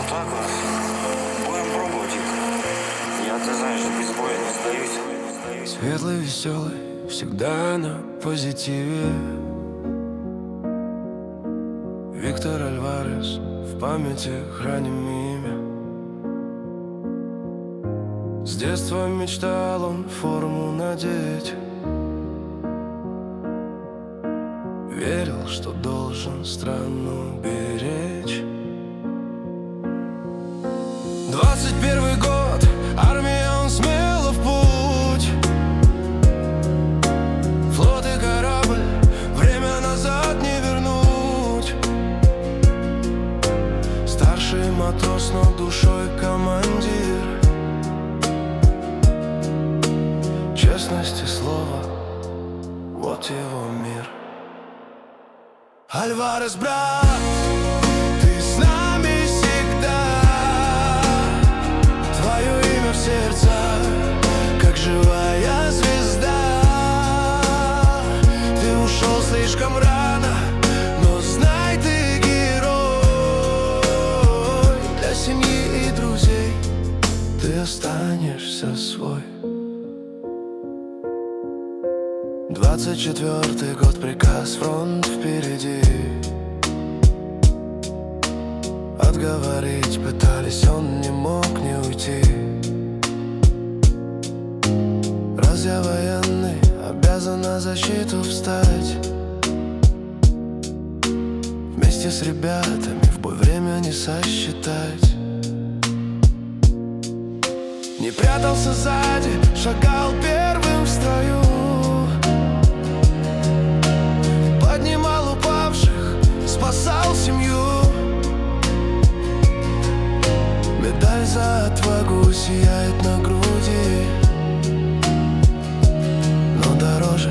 так вот. Будем пробовать их. Я, ты знаешь, без боя не сдаюсь. Светлый, веселый, всегда на позитиве. Виктор Альварес, в памяти храним имя. С детства мечтал он форму надеть. Верил, что должен страну беречь. 21 год, армия, он смело в путь. Флот и корабль, время назад не вернуть. Старший матрос, но душой командир. Честность и слово, вот его мир. Альварес, брат, ты с нами всегда. Твое имя в сердце, как живая звезда. Ты ушел слишком рано, но знай, ты герой. Для семьи и друзей ты останешься свой. 24-й год, приказ, фронт впереди. Отговорить пытались, он не мог не уйти. Раз я военный, обязан на защиту встать. Вместе с ребятами в бой время не сосчитать. Не прятался сзади, шагал первым в строю. Поднимал упавших, спасал семью. Медаль за отвагу сияет на груди. Но дороже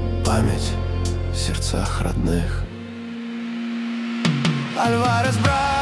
память в сердцах родных. Альварес, брат,